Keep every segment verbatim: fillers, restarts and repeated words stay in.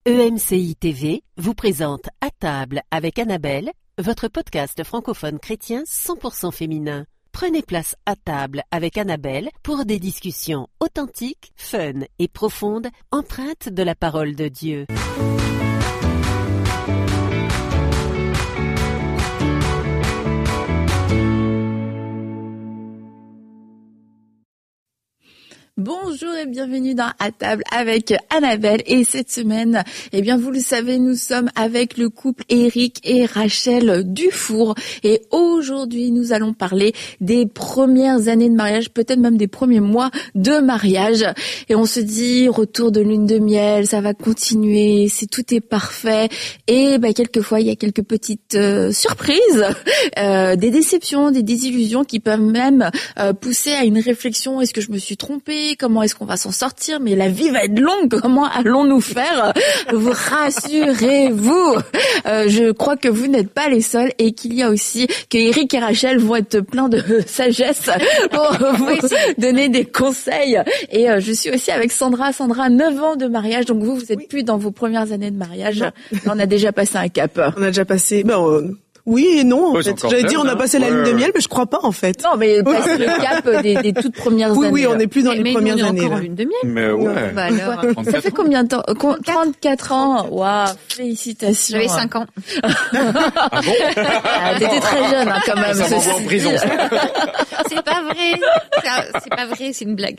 E M C I T V vous présente À table avec Annabelle, votre podcast francophone chrétien cent pour cent féminin. Prenez place à table avec Annabelle pour des discussions authentiques, fun et profondes, empreintes de la parole de Dieu. Bonjour et bienvenue dans À table avec Annabelle. Et cette semaine, eh bien vous le savez, nous sommes avec le couple Éric et Rachel Dufour. Et aujourd'hui, nous allons parler des premières années de mariage, peut-être même des premiers mois de mariage. Et on se dit, retour de lune de miel, ça va continuer, c'est tout est parfait. Et ben quelquefois, il y a quelques petites euh, surprises, euh, des déceptions, des désillusions qui peuvent même euh, pousser à une réflexion. Est-ce que je me suis trompée ? Comment est-ce qu'on va s'en sortir? Mais la vie va être longue. Comment allons-nous faire? Vous rassurez-vous. Euh, je crois que vous n'êtes pas les seuls et qu'il y a aussi que Éric et Rachel vont être pleins de sagesse pour vous donner des conseils. Et euh, je suis aussi avec Sandra. Sandra, neuf ans de mariage. Donc vous, vous êtes oui. plus dans vos premières années de mariage. On a déjà passé un cap. On a déjà passé... Ben, euh... Oui et non, en ouais, fait. J'allais dire, on a passé la lune de miel, mais je crois pas, en fait. Non, mais passer le cap des, des toutes premières oui, années. Oui, oui, on n'est plus dans mais, les mais premières nous, on est années. Encore là. en lune de miel. Mais ouais. Bah alors, ça fait combien de temps? trente-quatre ans. Waouh, félicitations. J'avais cinq ans. Ah bon? Ah, t'étais très jeune, hein, quand même. Ça m'envoie en prison. C'est pas vrai. C'est pas vrai, c'est une blague.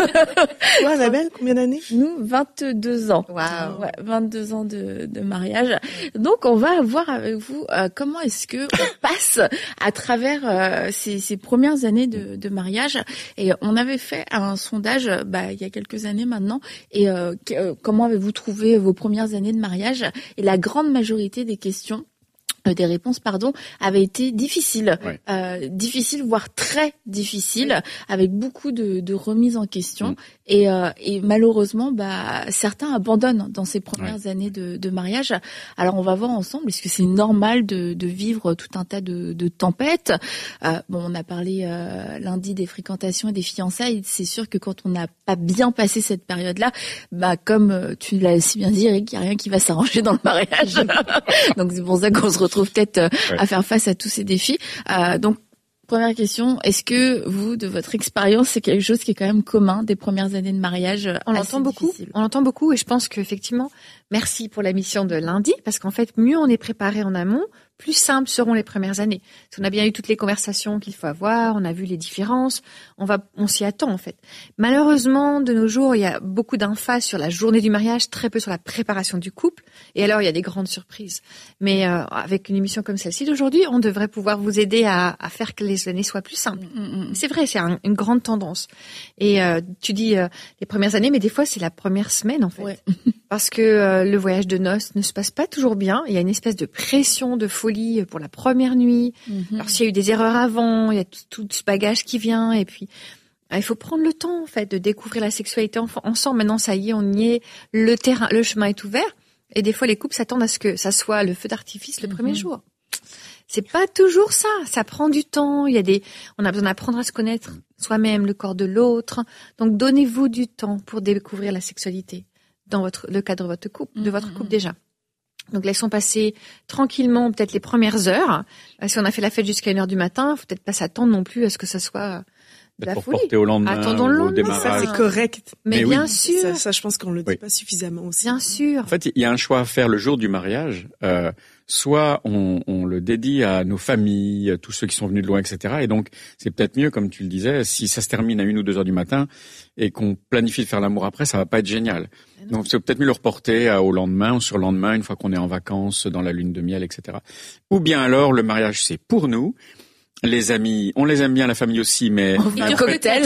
Toi, Annabelle, combien d'années? Nous, vingt-deux ans. Waouh. Ouais, vingt-deux ans de, de mariage. Donc, on va voir avec vous euh, comment est-ce que on passe à travers euh, ces, ces premières années de, de mariage. Et on avait fait un sondage bah, il y a quelques années maintenant. Et euh, que, euh, comment avez-vous trouvé vos premières années de mariage? Et la grande majorité des questions Euh, des réponses, pardon, avaient été difficiles, ouais. euh, difficiles, voire très difficiles, oui. avec beaucoup de, de remises en question. Mmh. Et, euh, et malheureusement, bah, certains abandonnent dans ces premières ouais. années de, de mariage. Alors, on va voir ensemble, est-ce que c'est normal de, de vivre tout un tas de, de tempêtes? euh, Bon, on a parlé euh, lundi des fréquentations et des fiançailles. C'est sûr que quand on n'a pas bien passé cette période-là, bah, comme tu l'as si bien dit, Eric, il n'y a rien qui va s'arranger dans le mariage. Donc, c'est pour ça qu'on se retrouve trouve peut-être euh, ouais. à faire face à tous ces défis. Euh, donc, première question, est-ce que vous, de votre expérience, c'est quelque chose qui est quand même commun des premières années de mariage? On l'entend beaucoup. Difficile. On l'entend beaucoup et je pense qu'effectivement, merci pour la mission de lundi, parce qu'en fait, mieux on est préparé en amont, plus simples seront les premières années. Parce qu'on a bien eu toutes les conversations qu'il faut avoir, on a vu les différences, on va, on s'y attend en fait. Malheureusement, de nos jours, il y a beaucoup d'emphase sur la journée du mariage, très peu sur la préparation du couple. Et alors, il y a des grandes surprises. Mais euh, avec une émission comme celle-ci d'aujourd'hui, on devrait pouvoir vous aider à, à faire que les années soient plus simples. Mm-hmm. C'est vrai, c'est un, une grande tendance. Et euh, tu dis euh, les premières années, mais des fois, c'est la première semaine en fait. Ouais. Parce que euh, le voyage de noces ne se passe pas toujours bien. Il y a une espèce de pression, de folie pour la première nuit. Mm-hmm. Alors s'il y a eu des erreurs avant, il y a tout, tout ce bagage qui vient et puis ah, il faut prendre le temps en fait de découvrir la sexualité ensemble. Maintenant ça y est, on y est, le terrain, le chemin est ouvert et des fois les couples s'attendent à ce que ça soit le feu d'artifice le mm-hmm. premier jour. C'est pas toujours ça, ça prend du temps, il y a des on a besoin d'apprendre à se connaître soi-même, le corps de l'autre. Donc donnez-vous du temps pour découvrir la sexualité dans votre le cadre de votre couple, mm-hmm. de votre couple déjà. Donc laissons passer tranquillement peut-être les premières heures. Si on a fait la fête jusqu'à une heure du matin, faut peut-être pas s'attendre non plus à ce que ça soit de la pour folie. Porter au lendemain. Attendons le lendemain. Ça c'est correct. Mais, Mais bien oui. sûr. Ça, ça je pense qu'on le dit oui. pas suffisamment aussi. Bien sûr. En fait, il y a un choix à faire le jour du mariage. Euh, soit on, on le dédie à nos familles, à tous ceux qui sont venus de loin, et cetera. Et donc c'est peut-être mieux, comme tu le disais, si ça se termine à une ou deux heures du matin et qu'on planifie de faire l'amour après, ça va pas être génial. Donc c'est peut-être mieux le reporter au lendemain ou sur le lendemain, une fois qu'on est en vacances, dans la lune de miel, et cetera. Ou bien alors, le mariage, c'est pour nous. Les amis, on les aime bien, la famille aussi, mais... On fait un cocktail.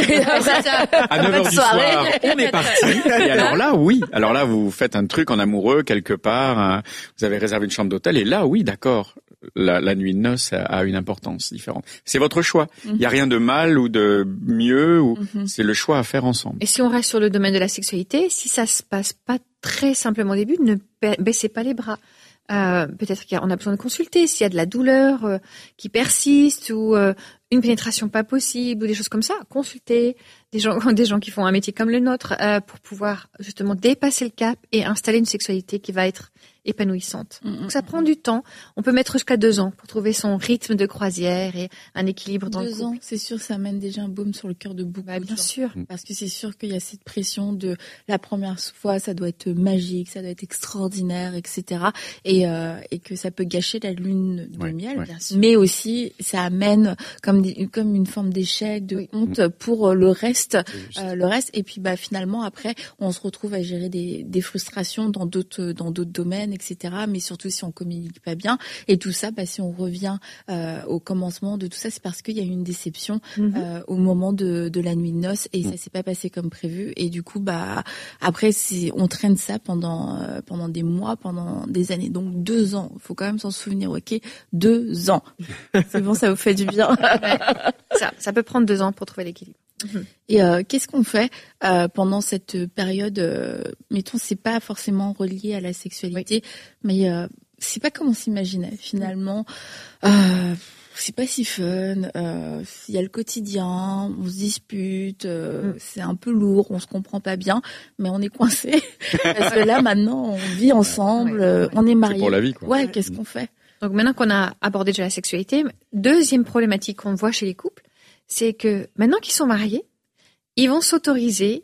À neuf heures du soir, on est parti. Et alors là, oui. Alors là, vous faites un truc en amoureux, quelque part. Hein, vous avez réservé une chambre d'hôtel. Et là, oui, d'accord. La, la nuit de noces a une importance différente. C'est votre choix. Il mm-hmm. n'y a rien de mal ou de mieux. Ou mm-hmm. C'est le choix à faire ensemble. Et si on reste sur le domaine de la sexualité, si ça se passe pas très simplement au début, ne baissez pas les bras. Euh, peut-être qu'on a besoin de consulter s'il y a de la douleur euh, qui persiste ou euh, une pénétration pas possible ou des choses comme ça. Consulter des gens, des gens qui font un métier comme le nôtre euh, pour pouvoir justement dépasser le cap et installer une sexualité qui va être épanouissante. Mmh, Donc ça prend du temps. On peut mettre jusqu'à deux ans pour trouver son rythme de croisière et un équilibre dans deux le couple. ans, c'est sûr, ça amène déjà un baume sur le cœur de beaucoup. Bah, bien de gens. sûr. Parce que c'est sûr qu'il y a cette pression de la première fois, ça doit être magique, ça doit être extraordinaire, et cetera. Et, euh, et que ça peut gâcher la lune de ouais, miel. ouais. Bien sûr. Mais aussi, ça amène comme des, comme une forme d'échec, de Oui. honte pour le reste, juste. euh, le reste. Et puis bah finalement après, on se retrouve à gérer des, des frustrations dans d'autres dans d'autres domaines, et cetera. Mais surtout si on communique pas bien. Et tout ça, bah si on revient euh, au commencement de tout ça, c'est parce qu'il y a eu une déception Mhm. euh, au moment de, de la nuit de noces et ça s'est pas passé comme prévu. Et du coup, bah après, c'est, on traîne ça pendant euh, pendant des mois, pendant des années. Donc deux ans. Il faut quand même s'en souvenir, ok? Deux ans. C'est bon, ça vous fait du bien. Ouais. ça, ça peut prendre deux ans pour trouver l'équilibre. Et euh, qu'est-ce qu'on fait euh, pendant cette période euh, mettons, c'est pas forcément relié à la sexualité, mais euh, c'est pas comme on s'imaginait finalement. Euh, c'est pas si fun. Euh, il y a le quotidien, on se dispute, euh, Mm. c'est un peu lourd, on se comprend pas bien, mais on est coincé parce que là maintenant on vit ensemble, Ouais, euh, ouais. on est C'est mariés. pour la vie, quoi. Ouais, qu'est-ce qu'on fait? Donc maintenant qu'on a abordé déjà la sexualité, deuxième problématique qu'on voit chez les couples, c'est que maintenant qu'ils sont mariés, ils vont s'autoriser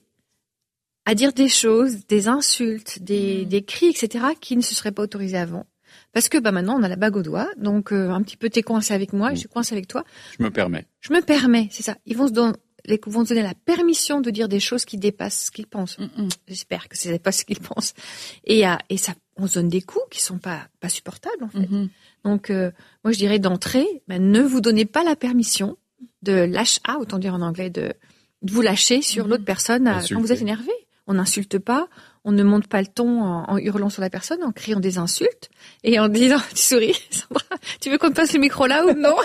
à dire des choses, des insultes, des, Mm. des cris, et cetera, qui ne se seraient pas autorisés avant. Parce que bah maintenant on a la bague au doigt, donc euh, un petit peu t'es coincé avec moi, et je suis coincé avec toi. Je me permets. Je me permets, c'est ça. Ils vont se donner, les couples vont se donner la permission de dire des choses qui dépassent ce qu'ils pensent. Mm-mm. J'espère que c'est pas ce qu'ils pensent. Et, euh, et ça, on se donne des coups qui sont pas pas supportables en fait. Mhm. Donc, euh, moi, je dirais d'entrée, ben, ne vous donnez pas la permission de lash out, on dit en anglais, de, de vous lâcher sur Mhm. l'autre personne euh, Insulter. quand vous êtes énervé. On n'insulte pas, on ne monte pas le ton en, en hurlant sur la personne, en criant des insultes et en disant, tu souris, Sandra, tu veux qu'on te passe le micro là ou non?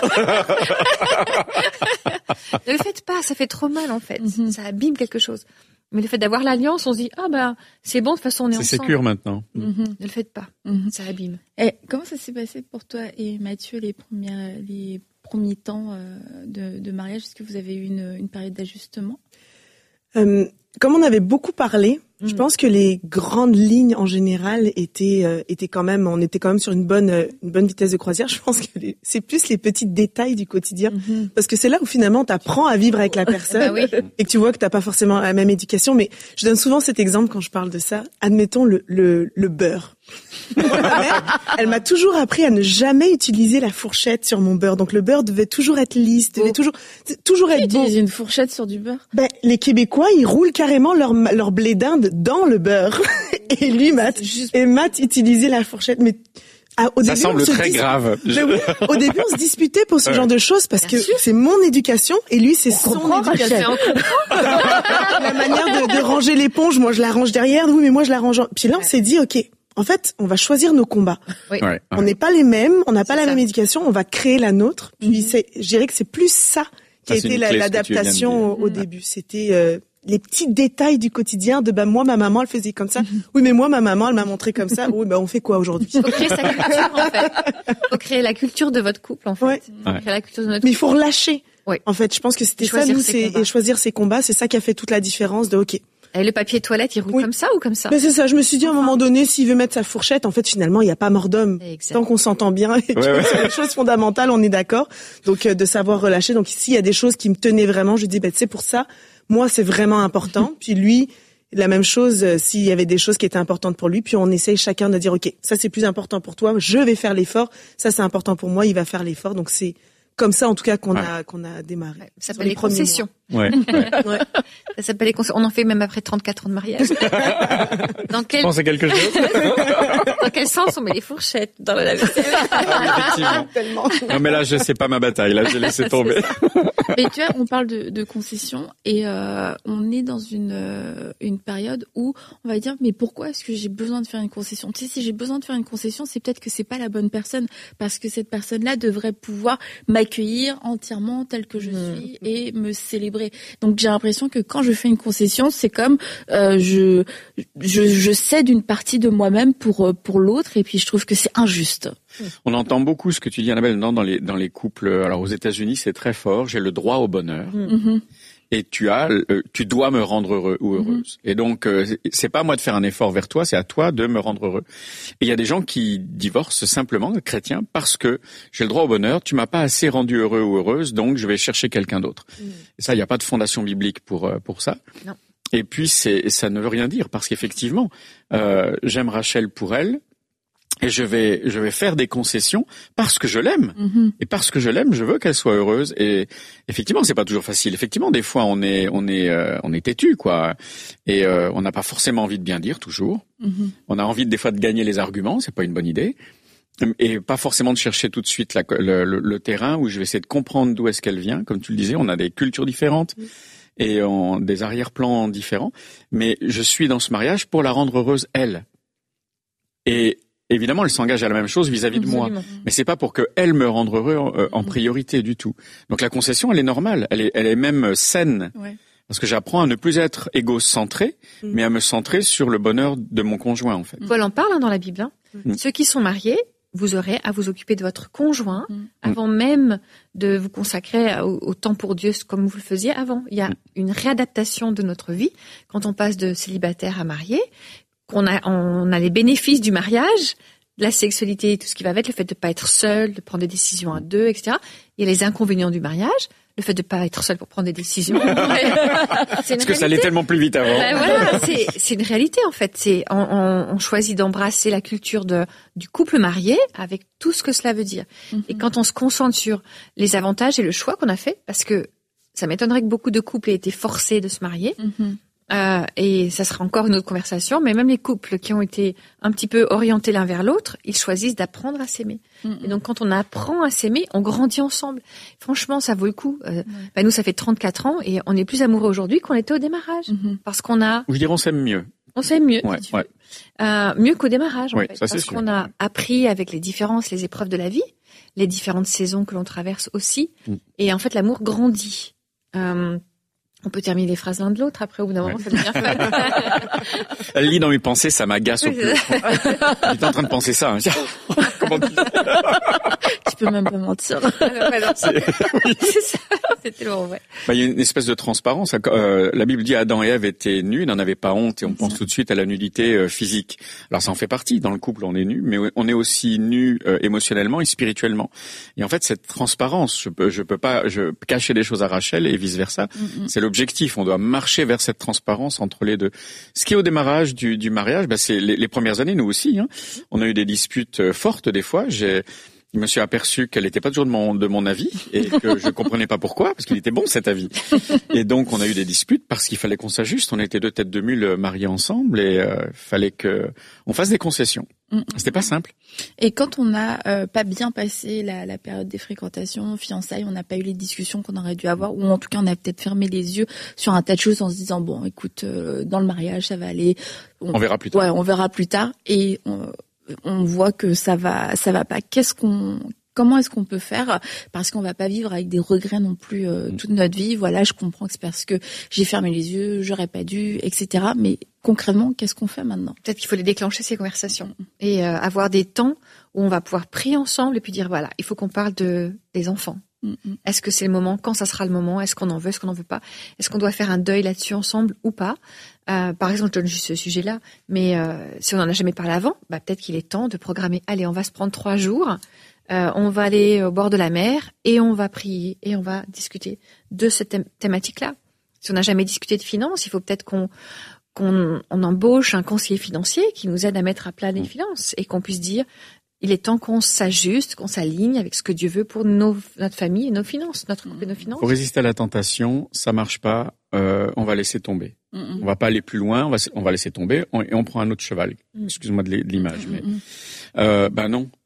Ne le faites pas, ça fait trop mal en fait, Mhm. ça abîme quelque chose. Mais le fait d'avoir l'alliance, on se dit, ah ben, c'est bon, de toute façon, on est, C'est ensemble. sécure maintenant. Mhm. Ne le faites pas, Mhm. ça abîme. Et comment ça s'est passé pour toi et Mathieu les premiers les premiers temps euh, de, de mariage? Est-ce que vous avez eu une, une période d'ajustement? Euh, comme on avait beaucoup parlé, je Mm. pense que les grandes lignes en général étaient euh, étaient quand même, on était quand même sur une bonne euh, une bonne vitesse de croisière. Je pense que les- c'est plus les petits détails du quotidien, parce que c'est là où finalement t'apprends à vivre avec la personne Bah oui. et que tu vois que t'as pas forcément la même éducation. Mais je donne souvent cet exemple quand je parle de ça. Admettons le le, le beurre. Ma mère, elle m'a toujours appris à ne jamais utiliser la fourchette sur mon beurre. Donc le beurre devait toujours être lisse, devait Beau. toujours toujours Tu être beau. utilises une fourchette sur du beurre? Ben, les Québécois, ils roulent carrément leur, leur blé d'Inde dans le beurre. Et lui, Matt, Juste- et Matt utilisait la fourchette. Mais ah, au Ça début, semble on se très dis- grave. Ben oui, au début, on se disputait pour ce Ouais. genre de choses parce Bien que sûr. c'est mon éducation et lui, c'est son comprend, éducation. Rachel. La manière de, de ranger l'éponge, moi, je la range derrière. Oui, mais moi, je la range. en- Puis là, on Ouais. s'est dit, ok, en fait, on va choisir nos combats. Oui. Ouais, On ouais. n'est pas les mêmes, on n'a pas C'est la ça. même éducation, on va créer la nôtre. Puis Mhm. c'est, je dirais que c'est plus ça qui Ça, a c'est été une la- clé, ce que tu viens de l'adaptation dire. au, au début. C'était euh, les petits détails du quotidien de bah moi ma maman elle faisait comme ça. Oui mais moi ma maman elle m'a montré comme ça. Oui bah on fait quoi aujourd'hui? Faut créer sa culture, en fait. Faut créer la culture de votre couple, en fait. Ouais. Faut Ouais. créer la culture de notre Mais il faut relâcher. Oui. En fait, je pense que c'était Et ça, choisir nous, ses c'est combats. et choisir ses combats, c'est ça qui a fait toute la différence de ok. Et le papier toilette, il roule Oui. comme ça ou comme ça? Mais c'est ça, je me suis dit à un moment donné, s'il veut mettre sa fourchette, en fait finalement il n'y a pas mort d'homme. Exact. Tant qu'on s'entend bien et que Ouais, ouais. sur les choses fondamentales, on est d'accord. Donc euh, de savoir relâcher. Donc s'il y a des choses qui me tenaient vraiment, je dis bah c'est pour ça, moi c'est vraiment important. Puis lui, la même chose, euh, s'il y avait des choses qui étaient importantes pour lui, puis on essaye chacun de dire ok, ça c'est plus important pour toi, je vais faire l'effort. Ça c'est important pour moi, il va faire l'effort. Donc c'est comme ça en tout cas qu'on Ouais. a qu'on a démarré. Ouais, Sur ça s'appelle les premiers concessions. Ouais, ouais. mois. Ouais. Ça s'appelle les concessions. On en fait même après trente-quatre ans de mariage. Dans quel, Pensez quelque chose? dans quel sens on met les fourchettes dans la lave-vaisselle? Ah oui, effectivement. Tellement. Non mais là, je sais pas ma bataille. Là, j'ai laissé tomber. Mais tu vois, on parle de, de concession et euh, on est dans une euh, une période où on va dire mais pourquoi est-ce que j'ai besoin de faire une concession? Tu sais, si j'ai besoin de faire une concession, c'est peut-être que c'est pas la bonne personne parce que cette personne-là devrait pouvoir m'accueillir entièrement tel que je mmh. suis et me célébrer. Donc j'ai l'impression que quand je fais une concession, c'est comme euh, je je je cède une partie de moi-même pour pour l'autre et puis je trouve que c'est injuste. On entend beaucoup ce que tu dis, Annabelle, dans, dans les dans les couples. Alors aux États-Unis, c'est très fort. J'ai le droit au bonheur, mm-hmm. et tu as, euh, tu dois me rendre heureux ou heureuse. Mm-hmm. Et donc, euh, c'est pas à moi de faire un effort vers toi, c'est à toi de me rendre heureux. Et il y a des gens qui divorcent simplement, chrétiens, parce que j'ai le droit au bonheur. Tu m'as pas assez rendu heureux ou heureuse, donc je vais chercher quelqu'un d'autre. Mm. Et ça, il y a pas de fondation biblique pour euh, pour ça. Non. Et puis, c'est ça ne veut rien dire parce qu'effectivement, euh, j'aime Rachel pour elle. Et je vais, je vais faire des concessions parce que je l'aime. Mm-hmm. Et parce que je l'aime, je veux qu'elle soit heureuse. Et effectivement, c'est pas toujours facile. Effectivement, des fois, on est, on est, euh, on est têtu, quoi. Et euh, on n'a pas forcément envie de bien dire toujours. Mm-hmm. On a envie des fois de gagner les arguments. C'est pas une bonne idée. Et pas forcément de chercher tout de suite la, le, le, le terrain où je vais essayer de comprendre d'où est-ce qu'elle vient. Comme tu le disais, on a des cultures différentes. Mm. Et on, des arrière-plans différents. Mais je suis dans ce mariage pour la rendre heureuse, elle. Et évidemment, elle s'engage à la même chose vis-à-vis Absolument. de moi, mais c'est pas pour que elle me rende heureux euh, en priorité du tout. Donc la concession, elle est normale, elle est, elle est même saine, ouais. parce que j'apprends à ne plus être égocentré, mmh. mais à me centrer sur le bonheur de mon conjoint, en fait. Paul en parle hein, dans la Bible. Hein. Mmh. Ceux qui sont mariés, vous aurez à vous occuper de votre conjoint mmh. avant même de vous consacrer au, au temps pour Dieu comme vous le faisiez avant. Il y a mmh. une réadaptation de notre vie quand on passe de célibataire à marié. On a, on a les bénéfices du mariage, de la sexualité, tout ce qui va avec, le fait de pas être seul, de prendre des décisions à deux, et cetera. Il y a les inconvénients du mariage, le fait de pas être seul pour prendre des décisions. c'est Parce que réalité. Ça allait tellement plus vite avant. Ben voilà, c'est, c'est une réalité en fait. C'est, on, on, on choisit d'embrasser la culture de, du couple marié avec tout ce que cela veut dire. Mm-hmm. Et quand on se concentre sur les avantages et le choix qu'on a fait, parce que ça m'étonnerait que beaucoup de couples aient été forcés de se marier. Mm-hmm. Euh, et ça sera encore une autre conversation, mais même les couples qui ont été un petit peu orientés l'un vers l'autre, ils choisissent d'apprendre à s'aimer. Mm-hmm. Et donc, quand on apprend à s'aimer, on grandit ensemble. Franchement, ça vaut le coup. Euh, ouais. bah, nous, ça fait trente-quatre ans et on est plus amoureux aujourd'hui qu'on était au démarrage. Mm-hmm. Parce qu'on a... Je dirais on s'aime mieux. On s'aime mieux, ouais, si tu ouais. veux. Euh, mieux qu'au démarrage, en oui, fait. Ça, parce c'est qu'on sûr. a appris avec les différences, les épreuves de la vie, les différentes saisons que l'on traverse aussi. Mm. Et en fait, l'amour grandit. Euh, On peut terminer les phrases l'un de l'autre, après, au bout d'un moment, ouais. ça devient fun. Elle lit dans mes pensées, ça m'agace au plus. J'étais en train de penser ça. Hein. Comment tu... tu peux même pas mentir. c'est... Oui. c'est ça, c'est tellement vrai. Bah, il y a une espèce de transparence. Euh, la Bible dit Adam et Ève étaient nus, ils n'en avaient pas honte, et on pense tout de suite à la nudité euh, physique. Alors ça en fait partie, dans le couple on est nu, mais on est aussi nu euh, émotionnellement et spirituellement. Et en fait cette transparence, je peux, je peux pas je cacher des choses à Rachel et vice-versa, mm-hmm. c'est le objectif, on doit marcher vers cette transparence entre les deux. Ce qui est au démarrage du, du mariage, bah c'est les, les premières années, nous aussi. Hein. On a eu des disputes fortes des fois. J'ai, je me suis aperçu qu'elle n'était pas toujours de mon, de mon avis et que je comprenais pas pourquoi, parce qu'il était bon cet avis. Et donc on a eu des disputes parce qu'il fallait qu'on s'ajuste. On était deux têtes de mule mariées ensemble et euh, fallait que on fasse des concessions. Mmh. C'était pas simple. Et quand on n'a euh, pas bien passé la, la période des fréquentations, fiançailles, on n'a pas eu les discussions qu'on aurait dû avoir, ou en tout cas on a peut-être fermé les yeux sur un tas de choses en se disant bon, écoute, euh, dans le mariage ça va aller. On, on verra plus tard. Ouais, on verra plus tard. Et on, on voit que ça va, ça va pas. Qu'est-ce qu'on Comment est-ce qu'on peut faire? Parce qu'on va pas vivre avec des regrets non plus euh, toute notre vie. Voilà, je comprends que c'est parce que j'ai fermé les yeux, j'aurais pas dû, et cetera. Mais concrètement, qu'est-ce qu'on fait maintenant? Peut-être qu'il faut les déclencher, ces conversations, et euh, avoir des temps où on va pouvoir prier ensemble et puis dire voilà, il faut qu'on parle de des enfants. Mm-hmm. Est-ce que c'est le moment? Quand ça sera le moment? Est-ce qu'on en veut? Est-ce qu'on n'en veut pas? Est-ce qu'on doit faire un deuil là-dessus ensemble ou pas? euh, Par exemple, je donne juste ce sujet-là, mais euh, si on n'en a jamais parlé avant, bah, peut-être qu'il est temps de programmer. Allez, on va se prendre trois jours. Euh, on va aller au bord de la mer et on va prier et on va discuter de cette thém- thématique-là. Si on n'a jamais discuté de finances, il faut peut-être qu'on, qu'on on embauche un conseiller financier qui nous aide à mettre à plat les finances et qu'on puisse dire il est temps qu'on s'ajuste, qu'on s'aligne avec ce que Dieu veut pour nos, notre famille et nos finances, notre couple et nos finances. Pour résister à la tentation, ça marche pas, euh, on va laisser tomber. Mm-hmm. On va pas aller plus loin, on va, on va laisser tomber on, et on prend un autre cheval. Mm-hmm. Excuse-moi de l'image, mm-hmm. mais euh, ben non.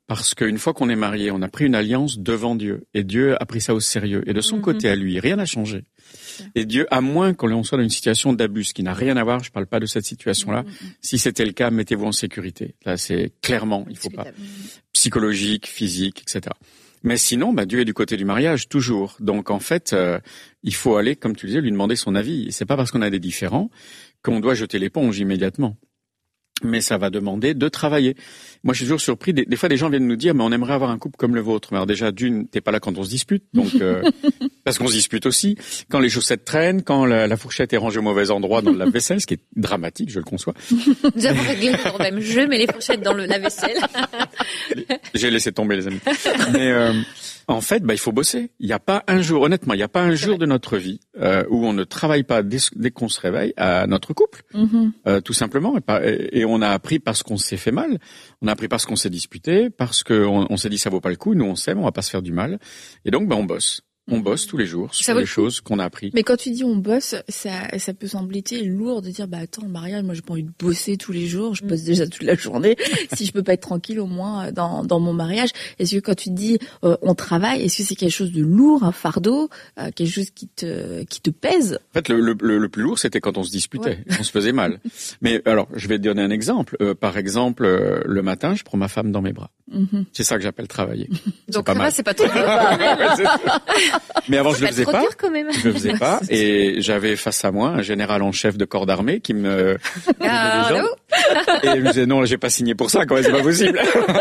Parce qu'une fois qu'on est marié, on a pris une alliance devant Dieu. Et Dieu a pris ça au sérieux. Et de son mm-hmm. côté à lui, rien n'a changé. Et Dieu, à moins qu'on soit dans une situation d'abus, qui n'a rien à voir, je parle pas de cette situation-là. Mm-hmm. Si c'était le cas, mettez-vous en sécurité. Là, c'est clairement, il faut pas. Psychologique, physique, et cetera. Mais sinon, bah, Dieu est du côté du mariage, toujours. Donc, en fait, euh, il faut aller, comme tu disais, lui demander son avis. Et c'est pas parce qu'on a des différends qu'on doit jeter l'éponge immédiatement. Mais ça va demander de travailler. Moi, je suis toujours surpris. Des, des fois, des gens viennent nous dire, mais on aimerait avoir un couple comme le vôtre. Mais alors déjà, d'une, t'es pas là quand on se dispute, donc euh, parce qu'on se dispute aussi. Quand les chaussettes traînent, quand la, la fourchette est rangée au mauvais endroit dans le lave-vaisselle, ce qui est dramatique, je le conçois. Nous avons réglé le problème. Je mets les fourchettes dans le lave-vaisselle. J'ai laissé tomber, les amis. Mais euh, en fait, bah, il faut bosser. Il n'y a pas un jour, honnêtement, il n'y a pas un jour de notre vie euh, où on ne travaille pas dès, dès qu'on se réveille à notre couple, mm-hmm. euh, tout simplement. Et, pas, et, et on a appris parce qu'on s'est fait mal, on a appris parce qu'on s'est disputé, parce qu'on on s'est dit ça vaut pas le coup, nous on s'aime, on va pas se faire du mal. Et donc, bah, on bosse. On bosse tous les jours sur ça les choses qu'on a appris. Mais quand tu dis on bosse, ça, ça peut sembler lourd de dire bah attends, le mariage, moi j'ai pas envie de bosser tous les jours, je bosse déjà toute la journée. Si je peux pas être tranquille au moins dans dans mon mariage, est-ce que quand tu dis euh, on travaille, est-ce que c'est quelque chose de lourd, un fardeau, euh, quelque chose qui te qui te pèse? En fait, le le, le plus lourd c'était quand on se disputait, ouais. On se faisait mal. Mais alors, je vais te donner un exemple. Euh, par exemple, euh, le matin, je prends ma femme dans mes bras. Mm-hmm. C'est ça que j'appelle travailler. Donc là, c'est pas trop Mais avant, je le faisais pas. Quand même. Je le faisais pas. Et j'avais face à moi un général en chef de corps d'armée qui me, ah, et il me disait non, là, j'ai pas signé pour ça, quoi. C'est pas possible.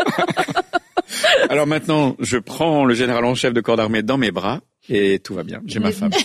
Alors maintenant, je prends le général en chef de corps d'armée dans mes bras et tout va bien. J'ai ma femme.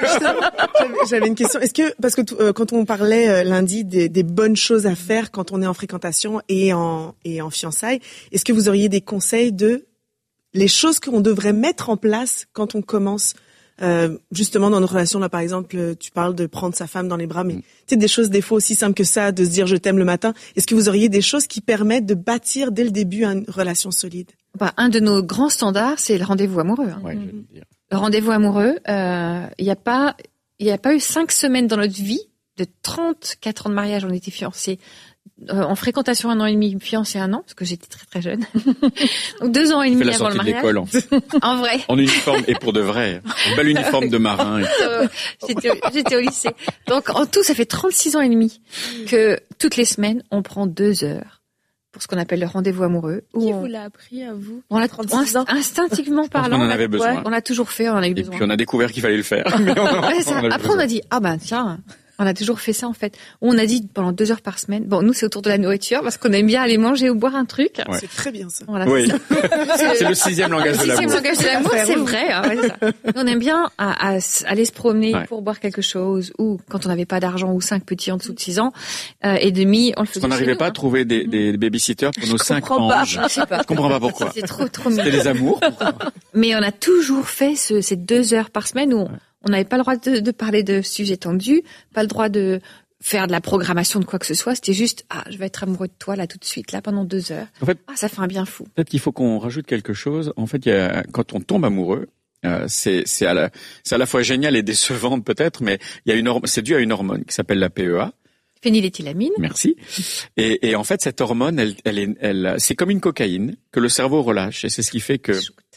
J'avais une question. Est-ce que, parce que euh, quand on parlait euh, lundi des, des bonnes choses à faire quand on est en fréquentation et en, et en fiançailles, est-ce que vous auriez des conseils de les choses qu'on devrait mettre en place quand on commence euh, justement dans nos relations là, par exemple, tu parles de prendre sa femme dans les bras, mais mm. tu sais des choses des fois aussi simples que ça, de se dire je t'aime le matin. Est-ce que vous auriez des choses qui permettent de bâtir dès le début une relation solide? Bah, un de nos grands standards, c'est le rendez-vous amoureux. Hein. Ouais, je vais le dire. Le rendez-vous amoureux, il euh, y a pas, il y a pas eu cinq semaines dans notre vie de trente-quatre ans de mariage, on était fiancés. Euh, en fréquentation un an et demi, fiancé un an, parce que j'étais très très jeune. Donc deux ans et demi avant le mariage. L'école, en, fait. En vrai. En uniforme et pour de vrai. Un bel uniforme de marin. Et euh, j'étais, j'étais au lycée. Donc en tout, ça fait trente-six ans et demi que toutes les semaines, on prend deux heures pour ce qu'on appelle le rendez-vous amoureux. Qui on... vous l'a appris à vous? On l'a trente-six ans. Instinctivement parlant. On en avait besoin. Ouais, on l'a toujours fait, on en a eu et besoin. Et puis on a découvert qu'il fallait le faire. Mais on a, ouais, ça, on a après on a dit, ah ben tiens. On a toujours fait ça en fait. On a dit pendant deux heures par semaine. Bon, nous c'est autour de la nourriture parce qu'on aime bien aller manger ou boire un truc. Ouais. C'est très bien ça. Voilà, oui. C'est, c'est le sixième langage de l'amour. Le sixième langage de l'amour, c'est vrai. Hein, ouais, c'est ça. On aime bien à, à, aller se promener ouais. pour boire quelque chose ou quand on n'avait pas d'argent ou cinq petits en dessous de six ans euh, et demi, on le faisait. Parce qu'on n'arrivait nous, pas hein. à trouver des, des babysitters pour nos Je cinq anges. Pas. Je sais pas. Je comprends pas pourquoi. C'est trop trop mignon. C'était les amours. Mais on a toujours fait ce, ces deux heures par semaine où on, ouais. on n'avait pas le droit de, de parler de sujets tendus, pas le droit de faire de la programmation de quoi que ce soit, c'était juste ah je vais être amoureux de toi là tout de suite là pendant deux heures. En fait, ah ça fait un bien fou. Peut-être qu'il faut qu'on rajoute quelque chose. En fait, il y a quand on tombe amoureux, euh, c'est c'est à la c'est à la fois génial et décevant peut-être, mais il y a une c'est dû à une hormone qui s'appelle la P E A. Phényléthylamine. Merci. Et, et en fait, cette hormone, elle, elle, est, elle, c'est comme une cocaïne que le cerveau relâche, et c'est ce qui fait que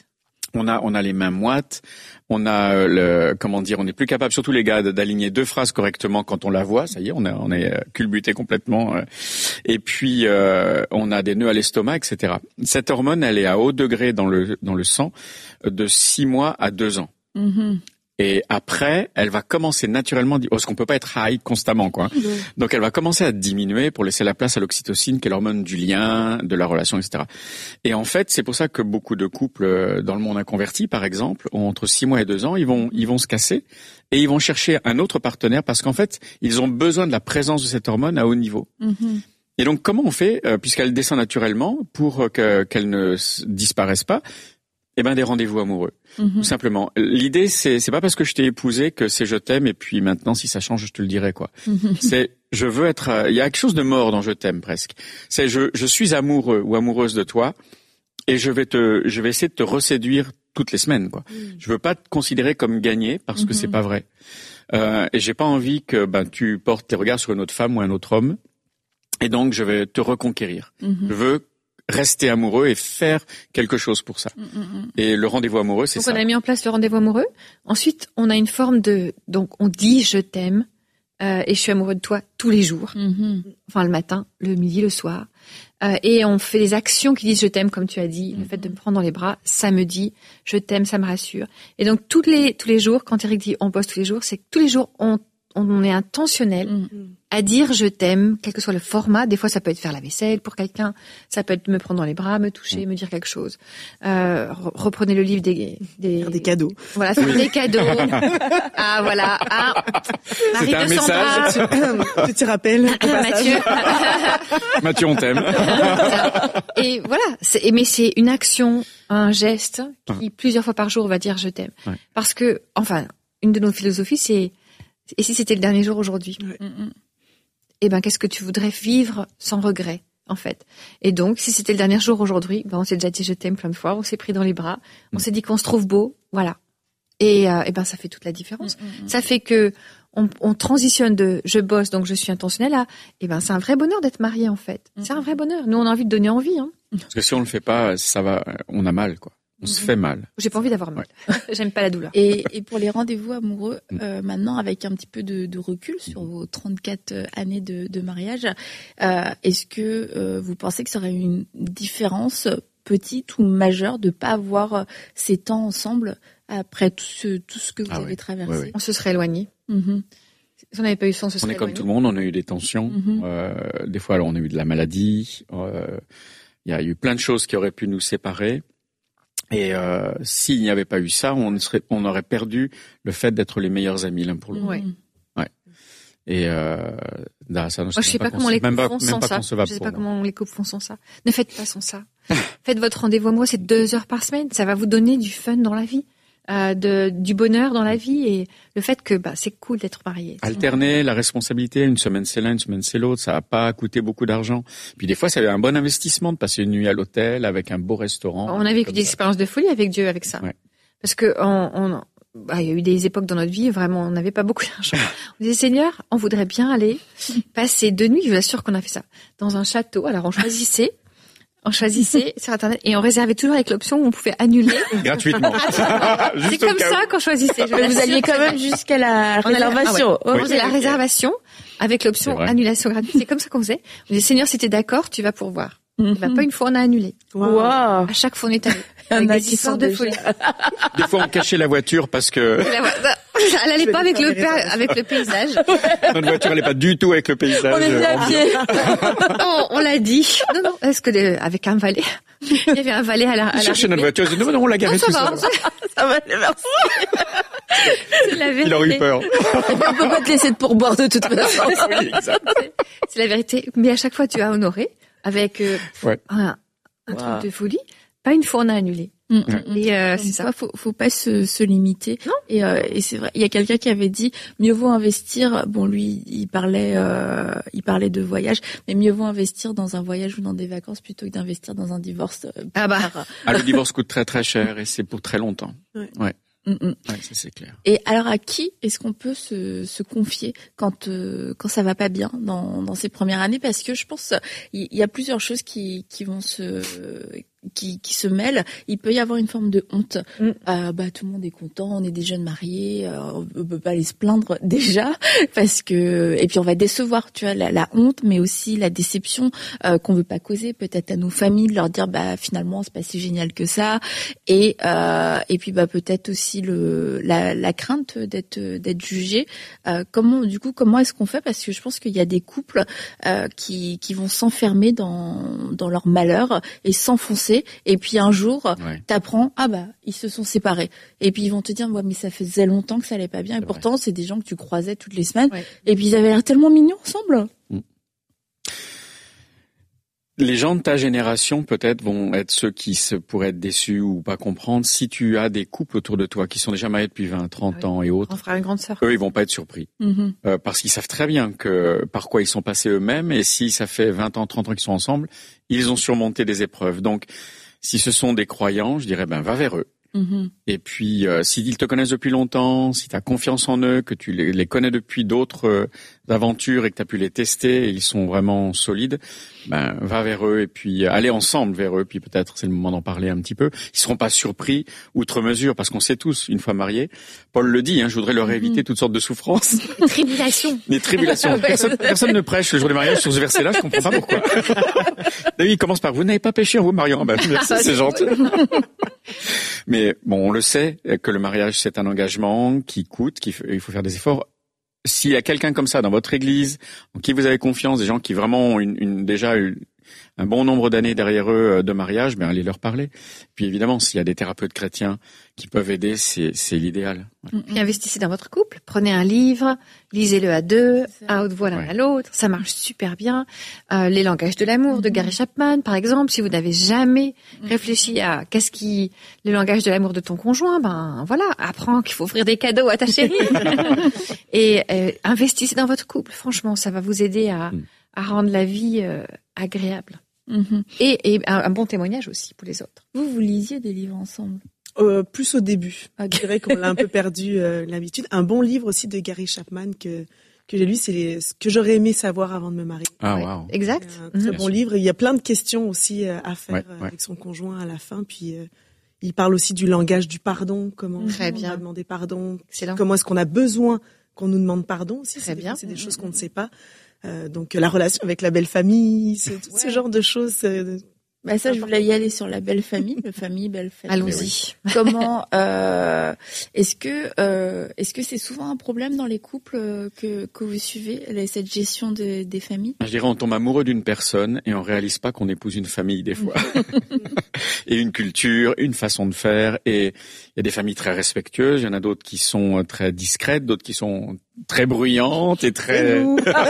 on a, on a les mains moites, on a le, comment dire, on n'est plus capable, surtout les gars, d'aligner deux phrases correctement quand on la voit. Ça y est, on est, on est culbuté complètement. Et puis, euh, on a des nœuds à l'estomac, et cetera. Cette hormone, elle est à haut degré dans le, dans le sang de six mois à deux ans. Mm-hmm. Et après, elle va commencer naturellement, parce qu'on peut pas être high constamment, quoi. Mmh. Donc, elle va commencer à diminuer pour laisser la place à l'oxytocine, qui est l'hormone du lien, de la relation, et cetera. Et en fait, c'est pour ça que beaucoup de couples dans le monde inconverti, par exemple, ont entre six mois et deux ans, ils vont, ils vont se casser et ils vont chercher un autre partenaire parce qu'en fait, ils ont besoin de la présence de cette hormone à haut niveau. Mmh. Et donc, comment on fait, euh, puisqu'elle descend naturellement, pour que, qu'elle ne disparaisse pas? Eh ben, des rendez-vous amoureux. Mm-hmm. Tout simplement. L'idée, c'est, c'est pas parce que je t'ai épousé que c'est je t'aime et puis maintenant, si ça change, je te le dirai, quoi. Mm-hmm. C'est, je veux être, il y a quelque chose de mort dans je t'aime, presque. C'est, je, je suis amoureux ou amoureuse de toi et je vais te, je vais essayer de te reséduire toutes les semaines, quoi. Mm. Je veux pas te considérer comme gagné parce que mm-hmm. c'est pas vrai. Euh, et j'ai pas envie que, ben, tu portes tes regards sur une autre femme ou un autre homme. Et donc, je vais te reconquérir. Mm-hmm. Je veux rester amoureux et faire quelque chose pour ça. Mmh, mmh. Et le rendez-vous amoureux, c'est donc ça. Donc on a mis en place le rendez-vous amoureux. Ensuite, on a une forme de, donc on dit je t'aime euh, et je suis amoureux de toi tous les jours. Mmh. Enfin le matin, le midi, le soir. Euh, et on fait des actions qui disent je t'aime, comme tu as dit. Mmh. Le fait de me prendre dans les bras, ça me dit je t'aime, ça me rassure. Et donc tous les tous les jours, quand Eric dit on bosse tous les jours, c'est que tous les jours on on est intentionnel mmh. à dire je t'aime, quel que soit le format. Des fois, ça peut être faire la vaisselle pour quelqu'un, ça peut être me prendre dans les bras, me toucher, mmh. me dire quelque chose. Euh, reprenez le livre des des, des cadeaux. Voilà, faire oui. des cadeaux. Ah voilà. Ah, Marie un de Sandra. message. Tu te rappelles Mathieu. Mathieu, on t'aime. Et voilà. C'est, mais c'est une action, un geste qui plusieurs fois par jour va dire je t'aime. Ouais. Parce que, enfin, une de nos philosophies, c'est et si c'était le dernier jour aujourd'hui, ouais. eh ben qu'est-ce que tu voudrais vivre sans regret, en fait. Et donc, si c'était le dernier jour aujourd'hui, ben on s'est déjà dit je t'aime plein de fois, on s'est pris dans les bras, on mmh. s'est dit qu'on se trouve beau, voilà. Et, euh, et ben ça fait toute la différence. Mmh. Ça fait que on, on transitionne de je bosse donc je suis intentionnelle à et ben c'est un vrai bonheur d'être marié en fait. Mmh. C'est un vrai bonheur. Nous on a envie de donner envie. Hein. Parce que si on le fait pas, ça va, on a mal quoi. On se fait mal. J'ai pas envie d'avoir mal. Ouais. J'aime pas la douleur. Et, et pour les rendez-vous amoureux, euh, maintenant avec un petit peu de, de recul sur vos trente-quatre années de, de mariage, euh, est-ce que euh, vous pensez que ça aurait une différence petite ou majeure de pas avoir ces temps ensemble après tout ce, tout ce que vous ah avez oui. traversé? Oui, oui. On se serait éloigné. Mm-hmm. Si on n'avait pas eu ça, on se serait On est éloigné. comme tout le monde, on a eu des tensions. Mm-hmm. Euh, des fois, alors, on a eu de la maladie. Il euh, y a eu plein de choses qui auraient pu nous séparer. Et euh, s'il n'y avait pas eu ça, on serait, on aurait perdu le fait d'être les meilleurs amis l'un pour l'autre. Ouais. Ouais. Et euh, là, ça, moi, je sais pas, pas comment les couples font sans ça. Je sais pas comment les couples font sans ça. Ne faites pas sans ça. Faites votre rendez-vous amoureux, c'est deux heures par semaine. Ça va vous donner du fun dans la vie. Euh, de, du bonheur dans la vie et le fait que bah c'est cool d'être marié. Alterner la responsabilité, une semaine c'est l'un, une semaine c'est l'autre, ça va pas coûter beaucoup d'argent. Puis des fois, c'est un bon investissement de passer une nuit à l'hôtel avec un beau restaurant. On a vécu des expériences de folie avec Dieu avec ça. Ouais. Parce que on, on bah, il y a eu des époques dans notre vie vraiment on n'avait pas beaucoup d'argent. On disait Seigneur, on voudrait bien aller passer deux nuits, je vous assure qu'on a fait ça, dans un château. Alors on choisissait On choisissait sur Internet et on réservait toujours avec l'option où on pouvait annuler. Gratuitement. C'est comme ça qu'on choisissait. Je vous alliez quand même jusqu'à la réservation. Ah ouais. On faisait la réservation avec l'option annulation gratuite. C'est comme ça qu'on faisait. On disait, Seigneur, si t'es d'accord, tu vas pourvoir. Mm-hmm. Et ben, pas une fois, on a annulé. Wow. wow. À chaque fois, on est allé. Avec des histoires de folie. Des fois, on cachait la voiture parce que... Elle allait pas avec le, pa- avec le paysage. Notre voiture allait pas du tout avec le paysage. On était à pied. Non, on l'a dit. Non, non, est-ce que les, avec un valet, il y avait un valet à la, à la cherchait notre voiture, non, non, on l'a garée tout ça. Ça, ça va, merci. C'est la vérité. Il aurait eu peur. On peut pas te laisser de pourboire de toute façon. Oui, exact. C'est la vérité. Mais à chaque fois, tu as honoré avec euh, ouais. un, un wow. truc de folie. Pas une fois, on a annulé. Mmh. Et euh, c'est ça. Faut, faut pas se, se limiter. Non. Et, euh, et c'est vrai. Il y a quelqu'un qui avait dit mieux vaut investir. Bon, lui, il parlait, euh, il parlait de voyage, mais mieux vaut investir dans un voyage ou dans des vacances plutôt que d'investir dans un divorce. Euh, ah bah. Par... Ah, le divorce coûte très très cher et c'est pour très longtemps. Ouais. Ouais. Mm-mm. Ouais, ça c'est clair. Et alors, à qui est-ce qu'on peut se, se confier quand euh, quand ça va pas bien dans dans ces premières années? Parce que je pense il y, y a plusieurs choses qui qui vont se qui qui se mêlent. Il peut y avoir une forme de honte. Mm. Euh, bah tout le monde est content, on est des jeunes mariés, euh, on peut pas aller se plaindre déjà parce que et puis on va décevoir, tu vois, la, la honte, mais aussi la déception euh, qu'on veut pas causer peut-être à nos familles, de leur dire bah finalement c'est pas si génial que ça, et euh, et puis bah peut-être aussi le la, la crainte d'être d'être jugé. Euh, comment du coup comment est-ce qu'on fait? Parce que je pense qu'il y a des couples euh, qui qui vont s'enfermer dans dans leur malheur et s'enfoncer. Et puis un jour, ouais. t'apprends, ah bah, ils se sont séparés. Et puis ils vont te dire, ouais, mais ça faisait longtemps que ça allait pas bien. Et c'est pourtant, vrai. C'est des gens que tu croisais toutes les semaines. Ouais. Et puis ils avaient l'air tellement mignons ensemble. Mm. Les gens de ta génération, peut-être, vont être ceux qui se pourraient être déçus ou pas comprendre. Si tu as des couples autour de toi qui sont déjà mariés depuis vingt, trente ah oui. ans et autres, grand frère et grande sœur. Eux, ils vont pas être surpris. Mm-hmm. Euh, parce qu'ils savent très bien que par quoi ils sont passés eux-mêmes. Et si ça fait vingt ans, trente ans qu'ils sont ensemble, ils ont surmonté des épreuves. Donc, si ce sont des croyants, je dirais, ben, va vers eux. Mm-hmm. Et puis, euh, s'ils te connaissent depuis longtemps, si tu as confiance en eux, que tu les, les connais depuis d'autres euh, aventures et que tu as pu les tester et ils sont vraiment solides, ben va vers eux et puis euh, allez ensemble vers eux. Puis peut-être c'est le moment d'en parler un petit peu. Ils seront pas surpris outre mesure parce qu'on sait tous, une fois mariés, Paul le dit, hein, je voudrais leur éviter mm-hmm. toutes sortes de souffrances. Les tribulations. Les tribulations. Personne, personne ne prêche le jour du mariage sur ce verset-là, je comprends pas pourquoi. David il commence par, vous n'avez pas péché en vous mariant. Ben, merci, c'est gentil. Mais bon, on le sait que le mariage c'est un engagement qui coûte, qu'il faut, il faut faire des efforts. S'il y a quelqu'un comme ça dans votre église, en qui vous avez confiance, des gens qui vraiment ont une, une, déjà une, un bon nombre d'années derrière eux de mariage, ben allez leur parler. Puis évidemment, s'il y a des thérapeutes chrétiens qui peuvent aider, c'est, c'est l'idéal. Ouais. Puis investissez dans votre couple. Prenez un livre, lisez-le à deux, à haute voix l'un Ouais. à l'autre. Ça marche super bien. Euh, Les langages de l'amour de Gary Chapman, par exemple. Si vous n'avez jamais réfléchi à qu'est-ce qui le langage de l'amour de ton conjoint, ben voilà, apprends qu'il faut offrir des cadeaux à ta chérie. Et euh, investissez dans votre couple. Franchement, ça va vous aider à, Mm. à rendre la vie euh, agréable. Mm-hmm. Et, et un, un bon témoignage aussi pour les autres. Vous, vous lisiez des livres ensemble? Euh, plus au début. Ok. C'est vrai qu'on l'a un peu perdu euh, l'habitude. Un bon livre aussi de Gary Chapman que que j'ai lu, c'est les, ce que j'aurais aimé savoir avant de me marier. Ah Ouais. waouh. Exact. C'est un très Mhm. bon Bien sûr. livre. Il y a plein de questions aussi euh, à faire Ouais, euh, ouais. avec son conjoint à la fin. Puis euh, il parle aussi du langage du pardon, comment Très on bien. va demander pardon, Excellent. comment est-ce qu'on a besoin qu'on nous demande pardon aussi. Très C'est des, bien. c'est des choses qu'on ne sait pas. Euh, donc euh, la relation avec la belle famille, c'est tout ce Ouais. genre de choses. euh, Bah ça, je voulais y aller sur la belle famille, le famille, belle famille. Allons-y. Comment euh, est-ce que euh, est-ce que c'est souvent un problème dans les couples euh, que que vous suivez, les- cette gestion de, des familles? Je dirais, on tombe amoureux d'une personne et on réalise pas qu'on épouse une famille des fois. Et une culture, une façon de faire. Et il y a des familles très respectueuses, il y en a d'autres qui sont très discrètes, d'autres qui sont très bruyantes et très...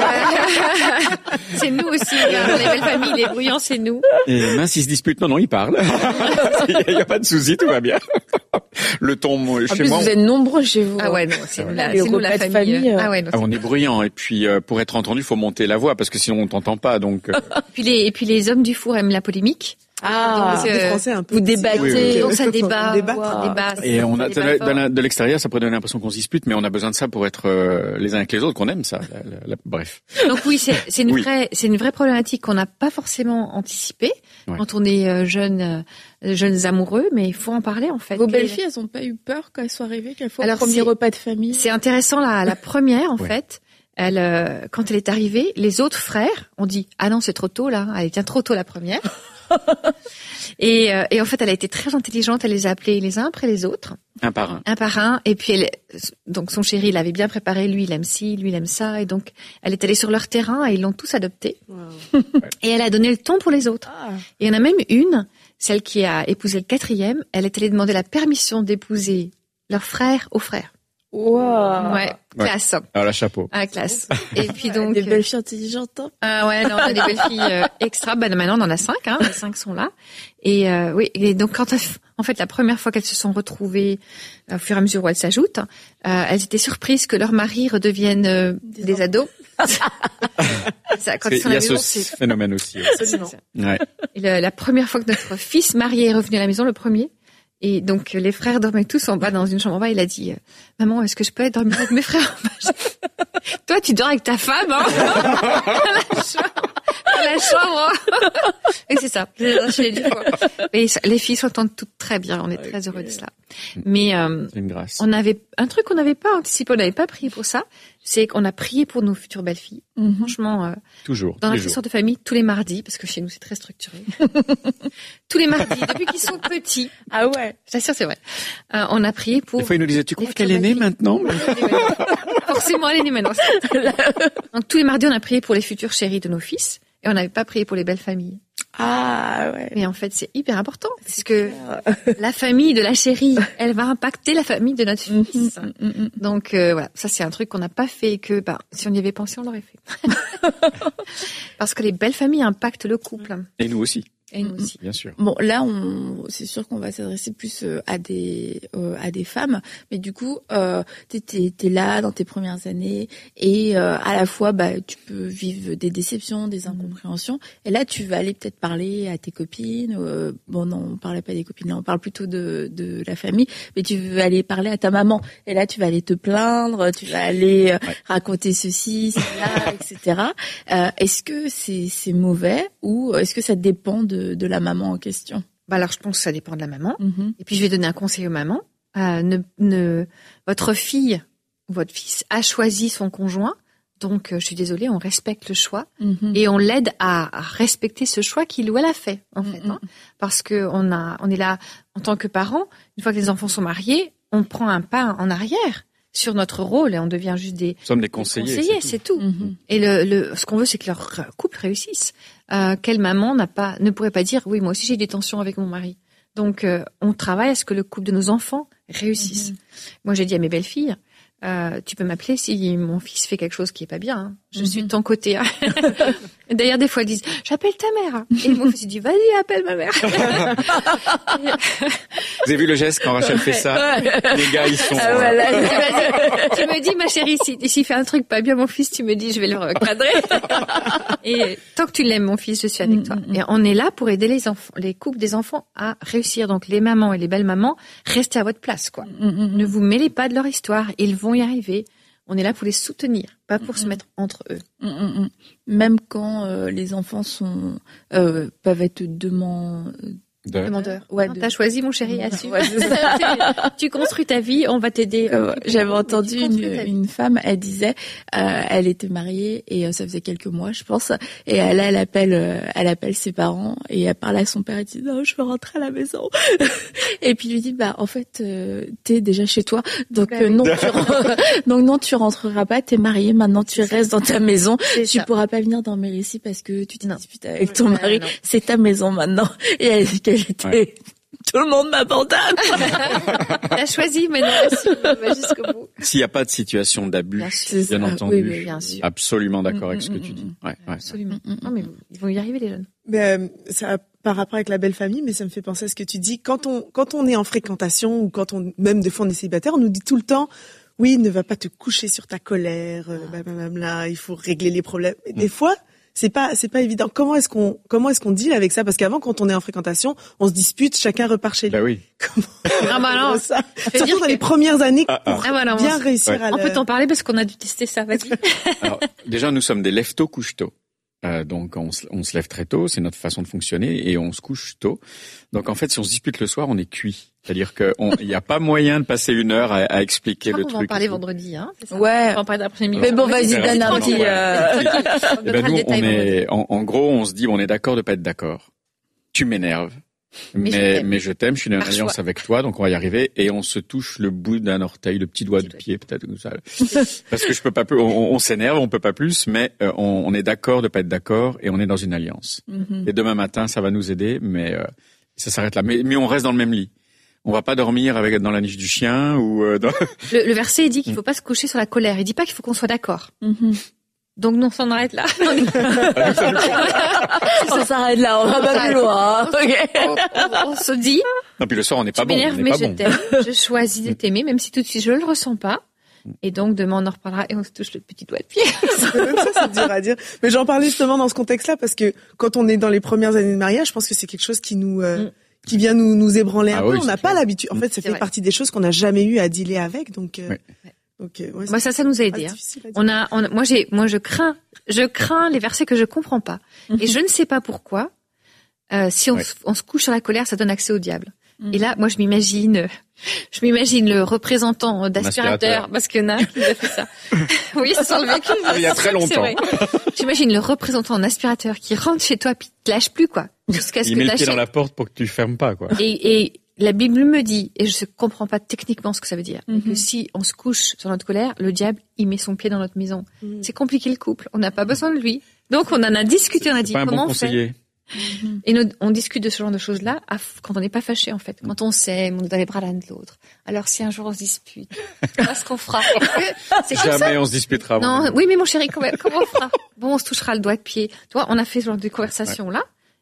C'est nous aussi, hein, les belles familles, les bruyants, c'est nous. Et mince, ils se disputent. Non, non, ils parlent. Il n'y a pas de souci, tout va bien. Le ton, En chez plus, moi, vous êtes nombreux chez vous. Ah ouais, non, c'est Ah nous, ouais. la, Les c'est nous la repas de famille. famille, euh. Ah ouais, non, ah, c'est- on est bruyant. Et puis, euh, pour être entendu, il faut monter la voix parce que sinon, on t'entend pas. Donc, euh, Puis les, et puis les hommes du four aiment la polémique. Ah, Donc, les euh, Français un peu. vous aussi, débattez, hein. Oui, oui, oui. Donc ça débat, On débat. ça débat. et on a ça de, débat fort. la- de l'extérieur, ça pourrait donner l'impression qu'on se dispute, mais on a besoin de ça pour être euh, les uns avec les autres, qu'on aime ça. La- la- la- bref. Donc oui, c'est c'est une Oui. vraie c'est une vraie problématique qu'on n'a pas forcément anticipée Ouais. quand on est euh, jeune euh, jeunes amoureux, mais il faut en parler en fait. Vos Les- belles filles, elles ont pas eu peur quand elles sont arrivées, qu'elles font le Alors, premier c'est- repas de famille? C'est intéressant la, la première en Ouais. fait. Elle, euh, quand elle est arrivée, les autres frères ont dit ah non c'est trop tôt là, elle vient trop tôt la première. et, euh, et en fait elle a été très intelligente, elle les a appelés les uns après les autres, Un par un. un par un. Et puis elle, donc son chéri l'avait bien préparé, lui il aime ci, lui il aime ça, et donc elle est allée sur leur terrain et ils l'ont tous adopté. Wow. Et elle a donné le ton pour les autres. Ah. Et il y en a même une, celle qui a épousé le quatrième, elle est allée demander la permission d'épouser leur frère au frère. Wow. Ouais, classe. Alors, la chapeau. Ah, classe. Et puis donc. Des belles filles intelligentes, hein. Ah ouais, non, on a des belles filles euh, extra. Ben maintenant, on en a cinq, hein. Les cinq sont là. Et euh, oui, et donc quand elles- en fait la première fois qu'elles se sont retrouvées, euh, au fur et à mesure où elles s'ajoutent, euh, elles étaient surprises que leur mari redevienne euh, Des des, enfants. ados. Ça, quand ils Parce sont qu'il à y la a ce maison, c'est phénomène aussi. ouais. Absolument. Ouais. Et le- la première fois que notre fils marié est revenu à la maison, le premier, et donc euh, les frères dormaient tous en bas dans une chambre en bas, il a dit euh, maman, est-ce que je peux aller dormir avec mes frères en bas? J'ai- Toi, tu dors avec ta femme, hein dans la chambre. Dans la chambre. Et c'est ça. Je l'ai dit, quoi. Mais ça- les filles s'entendent toutes très bien. On est très heureux de cela. Mais euh, C'est une grâce. on avait un truc qu'on n'avait pas anticipé, on n'avait pas prié pour ça. C'est qu'on a prié pour nos futures belles-filles. Mhm. Franchement. Euh, Toujours. dans tous la les jours. session de famille, tous les mardis, parce que chez nous c'est très structuré. Tous les mardis, depuis qu'ils sont petits, Ah ouais. je t'assure c'est vrai, euh, on a prié pour... Des fois, il nous disait, tu crois les qu'elle est née futures maintenant? Forcément, elle est née maintenant. Donc tous les mardis, on a prié pour les futures chéries de nos fils, et on n'avait pas prié pour les belles familles. Ah ouais. Mais en fait, c'est hyper important, parce que la famille de la chérie, elle va impacter la famille de notre Mhm, fils. mhm, mhm. Donc euh, voilà, ça c'est un truc qu'on n'a pas fait et que bah, si on y avait pensé, on l'aurait fait. Parce que les belles familles impactent le couple. Et nous aussi. Et nous aussi. Bien sûr. Bon, là, on, c'est sûr qu'on va s'adresser plus euh, à des euh, à des femmes, mais du coup, euh, t'es, t'es, t'es là dans tes premières années et euh, à la fois, bah, tu peux vivre des déceptions, des incompréhensions. Et là, tu vas aller peut-être parler à tes copines. Euh, bon, non, on parlait pas des copines, là, on parle plutôt de de la famille. Mais tu veux aller parler à ta maman. Et là, tu vas aller te plaindre, tu vas aller euh, ouais. raconter ceci, cela, et cetera. Euh, est-ce que c'est c'est mauvais ou est-ce que ça dépend de De, de la maman en question? Bah alors je pense que ça dépend de la maman. Mm-hmm. Et puis je vais donner un conseil aux mamans. Euh, ne, ne, votre fille ou votre fils a choisi son conjoint, donc euh, je suis désolée, on respecte le choix Mm-hmm. et on l'aide à, à respecter ce choix qu'il ou elle a fait en Mm-hmm. fait, hein, parce que on a, on est là en tant que parents. Une fois que les enfants sont mariés, on prend un pas en arrière sur notre rôle et on devient juste des, Nous sommes des des conseillers. conseillers, c'est c'est tout. Mm-hmm. Et le, le, ce qu'on veut, c'est que leur couple réussisse. Euh, quelle maman n'a pas, ne pourrait pas dire, oui, moi aussi j'ai des tensions avec mon mari. Donc, euh, on travaille à ce que le couple de nos enfants réussisse. Mm-hmm. Moi, j'ai dit à mes belles-filles, euh, tu peux m'appeler si mon fils fait quelque chose qui est pas bien. Hein. Je mm-hmm. suis de ton côté. Hein. D'ailleurs, des fois, elles disent, j'appelle ta mère. Et mon fils dit, vas-y, appelle ma mère. Vous avez vu le geste quand Rachel fait ça? Les gars, ils sont... Ah, voilà. euh... tu me dis, ma chérie, si, s'il fait un truc pas bien, mon fils, tu me dis, je vais le recadrer. Et tant que tu l'aimes, mon fils, je suis avec toi. Et on est là pour aider les enfants, les couples des enfants à réussir. Donc, les mamans et les belles mamans, restez à votre place, quoi. Ne vous mêlez pas de leur histoire. Ils vont y arriver. On est là pour les soutenir, pas pour mm-hmm. se mettre entre eux. Mm-hmm. Même quand euh, les enfants sont euh, peuvent être demandeurs. De... Demandeur. Ouais, non, de... T'as choisi, mon chéri, assume. Ouais, tu construis ta vie, on va t'aider. Euh, J'avais entendu une, une femme, elle disait, euh, elle était mariée et euh, ça faisait quelques mois, je pense, et elle, elle appelle, euh, elle appelle ses parents et elle parle à son père et dit non, je veux rentrer à la maison. Et puis il lui dit bah en fait euh, t'es déjà chez toi, donc euh, non, tu rentres, donc non tu rentreras pas, t'es mariée, maintenant tu restes dans ta maison, tu ça. pourras pas venir dormir ici parce que tu t'es disputé avec ton ouais, mari, non. c'est ta maison maintenant. Et elle dit qu'elle était ouais. Tout le monde m'abandonne. T'as choisi, mais non, on va jusqu'au bout. S'il n'y a pas de situation d'abus, bien, bien entendu, oui, oui, bien sûr. Absolument d'accord mmh, avec ce que mmh, tu dis. Ouais, ouais. Absolument. Mmh, non, mais ils vont y arriver, les jeunes. Mais, euh, ça a par rapport avec la belle famille, mais ça me fait penser à ce que tu dis. Quand on, quand on est en fréquentation ou quand on, même des fois on est célibataire, on nous dit tout le temps, oui, ne va pas te coucher sur ta colère, euh, bah, bah, bah, là, il faut régler les problèmes. Et mmh. des fois, c'est pas c'est pas évident. Comment est-ce qu'on comment est-ce qu'on deal avec ça? Parce qu'avant, quand on est en fréquentation, on se dispute, chacun repart chez lui. Bah oui. Comment ah bah non. ça Surtout dans que... les premières années, ah, ah. Ah bah non, bien réussir ouais. à. On le... peut t'en parler parce qu'on a dû tester ça. Vas-y. Alors déjà, nous sommes des lève-tôt, couche-tôt. Euh, donc on se, on se lève très tôt, c'est notre façon de fonctionner, et on se couche tôt. Donc en fait, si on se dispute le soir, on est cuit. C'est-à-dire qu'il n'y a pas moyen de passer une heure à, à expliquer le on truc. On va en parler vendredi, hein. C'est ça ouais. On va en parler d'après-midi. Mais bon, vas-y, donne un petit. Euh... Et ben nous, on est, en, en gros, on se dit, on est d'accord de pas être d'accord. Tu m'énerves. Mais, mais, mais je t'aime, je suis dans une Par alliance choix. avec toi, donc on va y arriver, et on se touche le bout d'un orteil, le petit doigt du pied, peut-être comme ça. Parce que je peux pas plus, on, on s'énerve, on peut pas plus, mais euh, on, on est d'accord de pas être d'accord, et on est dans une alliance. Mm-hmm. Et demain matin, ça va nous aider, mais euh, ça s'arrête là. Mais, mais on reste dans le même lit. On va pas dormir avec dans la niche du chien ou euh, dans... le, le verset dit qu'il faut pas se coucher sur la colère. Il dit pas qu'il faut qu'on soit d'accord. Mm-hmm. Donc non, ça s'arrête là. Ça s'arrête là, on va pas plus loin. Okay. On, on, on se dit. Non, puis le soir on n'est pas bon. Tu m'énerves, mais pas je bon. t'aime. Je choisis de t'aimer, même si tout de suite je le ressens pas. Et donc demain on en reparlera et on se touche le petit doigt de pied. ça, c'est dur à dire. Mais j'en parlais justement dans ce contexte-là parce que quand on est dans les premières années de mariage, je pense que c'est quelque chose qui nous euh, mm. qui vient nous nous ébranler un ah peu. Oui, on n'a pas l'habitude. En fait, ça c'est fait vrai. partie des choses qu'on n'a jamais eu à dealer avec. Donc. Euh, oui. Donc, ouais, moi ça, ça nous a aidé. Hein. On a, on a, moi j'ai, moi je crains, je crains les versets que je comprends pas, mm-hmm. et je ne sais pas pourquoi. Euh, si on, ouais. se, on se couche sur la colère, ça donne accès au diable. Mm-hmm. Et là, moi je m'imagine, je m'imagine le représentant d'aspirateur, parce qu'il y en a qui a fait ça. Oui, ça sent le vécu. Il y a très longtemps. J'imagine le représentant d'aspirateur qui rentre chez toi puis te lâche plus quoi, jusqu'à ce il que met le pied dans la porte pour que tu fermes pas quoi. Et, et la Bible me dit, et je ne comprends pas techniquement ce que ça veut dire, mm-hmm. que si on se couche sur notre colère, le diable, il met son pied dans notre maison. Mm-hmm. C'est compliqué le couple, on n'a pas besoin de lui. Donc on en a discuté, on a dit pas un comment bon on fait. Mm-hmm. Et nous, on discute de ce genre de choses-là quand on n'est pas fâché en fait. Quand on s'aime, on est dans les bras l'un de l'autre. Alors si un jour on se dispute, qu'est-ce qu'on fera? C'est Jamais ça. on se disputera. Non, oui mais mon chéri, comment, comment on fera? Bon, on se touchera le doigt de pied. Tu vois, on a fait ce genre de conversation là.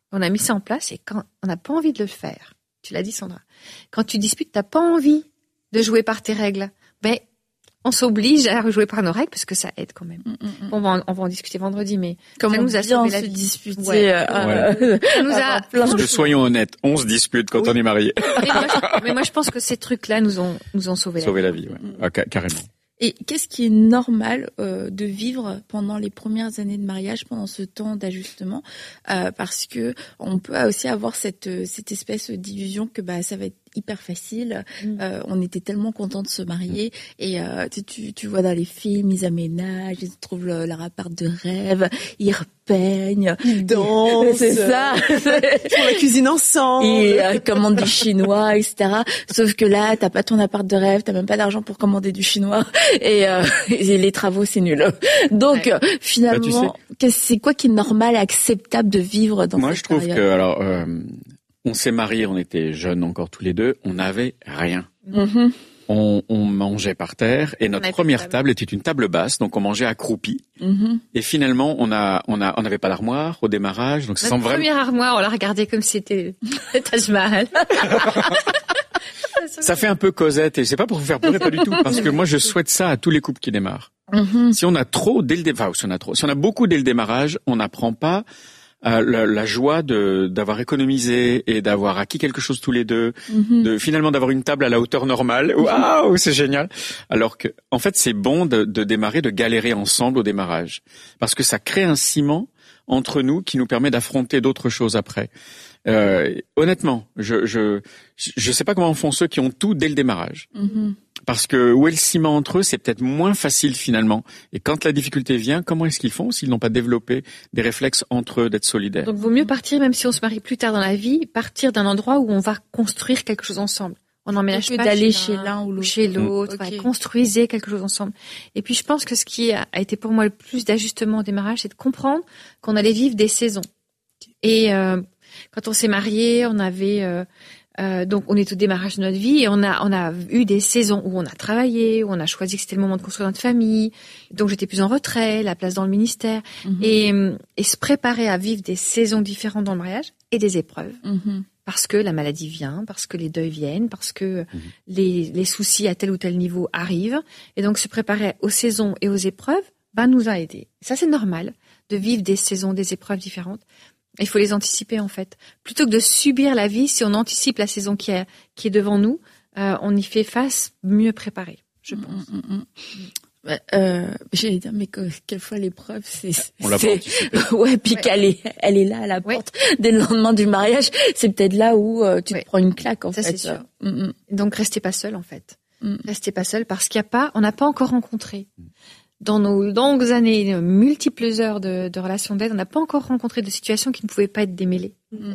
On a mis ça en place et quand on n'a pas envie de le faire, tu l'as dit Sandra, quand tu disputes, t'as pas envie de jouer par tes règles, ben on s'oblige à jouer par nos règles parce que ça aide quand même. Mm, mm, mm. On va en, on va en discuter vendredi, mais comme ça on nous a bien sauvé la se vie. disputer. Ouais. Euh, ouais. Ça nous a Parce que soyons honnêtes, on se dispute quand oui. on est marié. Mais moi, je, mais moi, je pense que ces trucs-là nous ont nous ont sauvé, sauvé la vie. vie. Sauvé la vie, ouais. Ah, carrément. Et qu'est-ce qui est normal euh, de vivre pendant les premières années de mariage, pendant ce temps d'ajustement, euh, parce que on peut aussi avoir cette cette espèce d'illusion que bah ça va être hyper facile. Mm. Euh, on était tellement contents de se marier et euh, tu, tu tu vois dans les films, ils aménagent, ils trouvent le, leur appart de rêve, ils repeignent, ils dansent, c'est ça, ils font la cuisine ensemble, et euh, commandent du chinois, et cetera. Sauf que là, t'as pas ton appart de rêve, t'as même pas d'argent pour commander du chinois et, euh, et les travaux c'est nul. Donc ouais. finalement, bah, tu sais, c'est quoi qui est normal et acceptable de vivre dans moi, cette je trouve période? que alors. Euh... On s'est mariés, on était jeunes encore tous les deux, on n'avait rien. Mm-hmm. On, on mangeait par terre et notre première table. table était une table basse, donc on mangeait accroupi. Mm-hmm. Et finalement, on a, on a, on n'avait pas d'armoire au démarrage, donc ça notre semble vraiment. Première armoire, on la regardait comme si c'était le Taj Mahal. Ça fait un peu Cosette et c'est pas pour vous faire pleurer, pas du tout, parce que moi je souhaite ça à tous les couples qui démarrent. Mm-hmm. Si on a trop dès le démarrage, enfin, si on a trop, si on a beaucoup dès le démarrage, on n'apprend pas. Euh, la, la joie de d'avoir économisé et d'avoir acquis quelque chose tous les deux, mm-hmm. de finalement d'avoir une table à la hauteur normale. Waouh, c'est génial. Alors que en fait, c'est bon de, de démarrer, de galérer ensemble au démarrage, parce que ça crée un ciment entre nous qui nous permet d'affronter d'autres choses après. Euh, honnêtement, je je je sais pas comment font ceux qui ont tout dès le démarrage. Mm-hmm. Parce que où est le ciment entre eux, c'est peut-être moins facile finalement. Et quand la difficulté vient, comment est-ce qu'ils font s'ils n'ont pas développé des réflexes entre eux d'être solidaires? Donc, vaut mieux partir, même si on se marie plus tard dans la vie, partir d'un endroit où on va construire quelque chose ensemble. On n'emménage pas d'aller chez l'un ou l'autre. Chez l'autre, mmh. okay. Construisez quelque chose ensemble. Et puis, je pense que ce qui a été pour moi le plus d'ajustement au démarrage, c'est de comprendre qu'on allait vivre des saisons. Et euh, quand on s'est mariés, on avait... Euh, Euh, donc on est au démarrage de notre vie et on a on a eu des saisons où on a travaillé, où on a choisi que c'était le moment de construire notre famille. Donc j'étais plus en retrait, la place dans le ministère mm-hmm. et et se préparer à vivre des saisons différentes dans le mariage et des épreuves. Mm-hmm. Parce que la maladie vient, parce que les deuils viennent, parce que mm-hmm. les les soucis à tel ou tel niveau arrivent et donc se préparer aux saisons et aux épreuves, ben nous a aidés. Ça c'est normal de vivre des saisons, des épreuves différentes. Il faut les anticiper en fait. Plutôt que de subir la vie, si on anticipe la saison qui est, qui est devant nous, euh, on y fait face mieux préparé, je pense. Mm, mm, mm. Euh, j'allais dire, mais que, quelquefois l'épreuve, c'est... On l'a pas anticipé. Ouais, puis ouais. qu'elle est, elle est là à la porte ouais. dès le lendemain du mariage. C'est peut-être là où euh, tu ouais. te prends une claque en ça, fait. Ça, c'est sûr. Mm, mm. Donc, restez pas seul en fait. Mm. Restez pas seul parce qu'il y a pas, on n'a pas encore rencontré. Mm. Dans nos longues années, multiples heures de, de relations d'aide, on n'a pas encore rencontré de situations qui ne pouvaient pas être démêlées. Mm.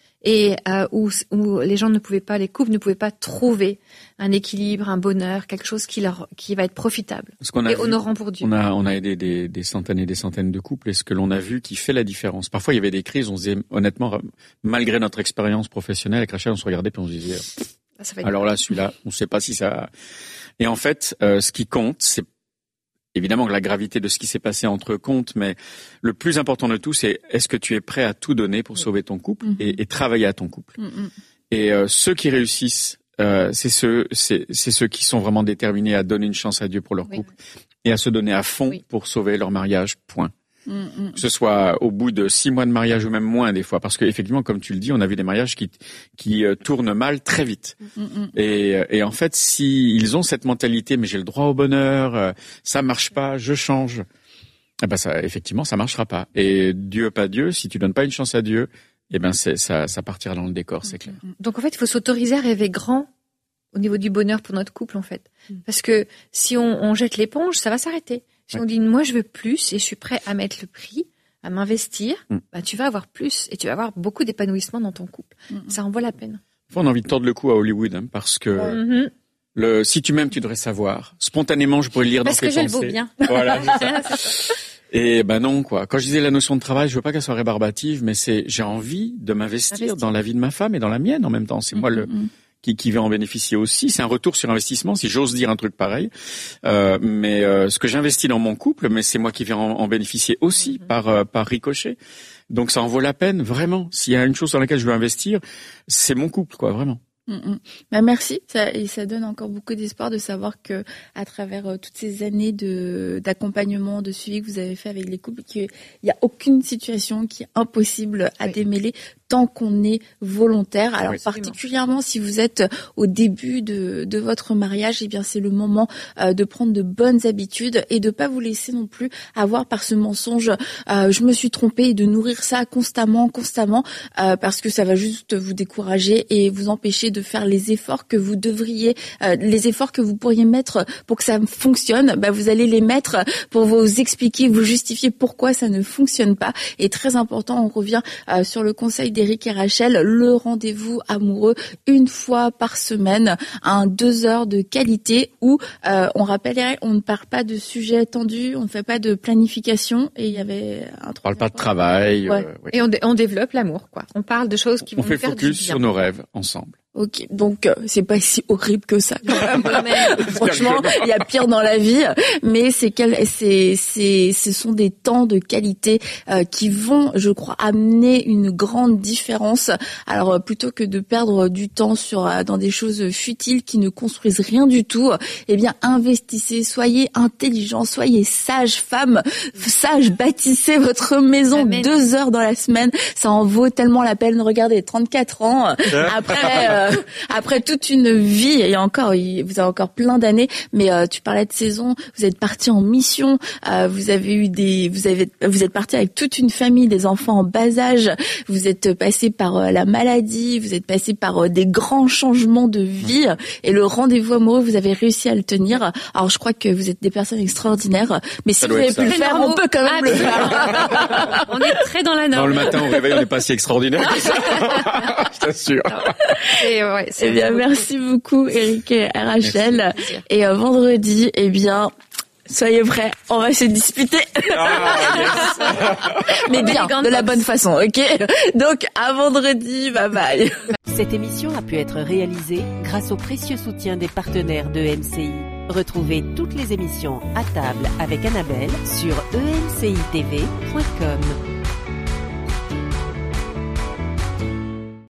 Et euh, où, où les gens ne pouvaient pas, les couples ne pouvaient pas trouver un équilibre, un bonheur, quelque chose qui leur, qui va être profitable et vu, honorant pour Dieu. On a, on a aidé des, des centaines et des centaines de couples et ce que l'on a vu qui fait la différence. Parfois, il y avait des crises, on se disait, honnêtement, malgré notre expérience professionnelle, avec Rachel, on se regardait puis on se disait, ah, ça va alors là, celui-là, on ne sait pas si ça... Et en fait, euh, ce qui compte, c'est évidemment que la gravité de ce qui s'est passé entre eux compte, mais le plus important de tout, c'est est-ce que tu es prêt à tout donner pour sauver ton couple mm-hmm. et, et travailler à ton couple. Mm-hmm. Et euh, ceux qui réussissent, euh, c'est ceux, c'est, c'est ceux qui sont vraiment déterminés à donner une chance à Dieu pour leur couple oui. et à se donner à fond oui. pour sauver leur mariage. Point. Mm-hmm. Que ce soit au bout de six mois de mariage ou même moins des fois, parce que effectivement, comme tu le dis, on a vu des mariages qui qui euh, tournent mal très vite. Mm-hmm. Et, et en fait, si ils ont cette mentalité, mais j'ai le droit au bonheur, euh, ça marche pas, je change. Eh ben ça, effectivement, ça marchera pas. Et Dieu pas Dieu, si tu donnes pas une chance à Dieu, eh ben c'est ça, ça partira dans le décor, c'est clair. Donc en fait, il faut s'autoriser à rêver grand au niveau du bonheur pour notre couple, en fait, parce que si on, on jette l'éponge, ça va s'arrêter. Si ouais. on dit, moi, je veux plus et je suis prêt à mettre le prix, à m'investir, mm. bah, tu vas avoir plus et tu vas avoir beaucoup d'épanouissement dans ton couple. Mm. Ça en vaut la peine. Faut on a envie de tordre le cou à Hollywood, hein, parce que mm-hmm. le, si tu m'aimes, tu devrais savoir. Spontanément, je pourrais le lire parce dans tes pensées. Parce que je le vaux bien. Voilà, c'est ça. c'est ça. Et ben non, quoi. Quand je disais la notion de travail, je veux pas qu'elle soit rébarbative, mais c'est, j'ai envie de m'investir Investir. dans la vie de ma femme et dans la mienne en même temps. C'est mm-hmm. moi le, qui, qui va en bénéficier aussi. C'est un retour sur investissement, si j'ose dire un truc pareil. Euh, mais euh, ce que j'investis dans mon couple, mais c'est moi qui vais en, en bénéficier aussi mm-hmm. par euh, par ricochet. Donc ça en vaut la peine, vraiment. S'il y a une chose sur laquelle je veux investir, c'est mon couple, quoi, vraiment. Mmh. Bah merci, ça, et ça donne encore beaucoup d'espoir de savoir que à travers euh, toutes ces années de d'accompagnement, de suivi que vous avez fait avec les couples, qu'il n'y a aucune situation qui est impossible à oui. démêler tant qu'on est volontaire. Alors oui, particulièrement si vous êtes au début de de votre mariage, eh bien c'est le moment euh, de prendre de bonnes habitudes et de pas vous laisser non plus avoir par ce mensonge euh, je me suis trompée, et de nourrir ça constamment, constamment, euh, parce que ça va juste vous décourager et vous empêcher de faire les efforts que vous devriez, euh, les efforts que vous pourriez mettre pour que ça fonctionne. Bah vous allez les mettre pour vous expliquer, vous justifier pourquoi ça ne fonctionne pas. Et très important, on revient euh, sur le conseil d'Éric et Rachel, le rendez-vous amoureux une fois par semaine, un deux heures de qualité où euh, on rappelle, on ne parle pas de sujets tendus, on ne fait pas de planification. Et il y avait un. On parle pas de travail. Ouais. Euh, oui. Et on, dé- on développe l'amour, quoi. On parle de choses qui on vont nous faire du bien. On fait focus sur nos rêves ensemble. Ok, donc euh, c'est pas si horrible que ça quand même. Franchement, il y a pire dans la vie, mais c'est quel, c'est, c'est, ce sont des temps de qualité euh, qui vont, je crois, amener une grande différence. Alors euh, plutôt que de perdre du temps sur euh, dans des choses futiles qui ne construisent rien du tout, eh bien investissez, soyez intelligents, soyez sages, femmes, sages, bâtissez votre maison. Amen. Deux heures dans la semaine, ça en vaut tellement la peine. Regardez, trente-quatre ans après. Euh, Après toute une vie, et encore, vous avez encore plein d'années, mais euh, tu parlais de saison, vous êtes parti en mission, euh, vous avez eu des, vous avez, vous êtes parti avec toute une famille, des enfants en bas âge, vous êtes passé par euh, la maladie, vous êtes passé par euh, des grands changements de vie, et le rendez-vous amoureux, vous avez réussi à le tenir. Alors je crois que vous êtes des personnes extraordinaires, mais si vous avez pu le faire, on peut quand même le faire. On est très dans la norme. Dans le matin au réveil, on n'est pas si extraordinaire que ça. Je t'assure. Et ouais, eh bien, merci beaucoup, Éric et Rachel. Merci. Et euh, vendredi, eh bien, soyez prêts, on va se disputer. Ah, yes. Mais bien, de la bonne façon, ok? Donc, à vendredi, bye bye. Cette émission a pu être réalisée grâce au précieux soutien des partenaires de E M C I. Retrouvez toutes les émissions à table avec Annabelle sur e m c i t v point com.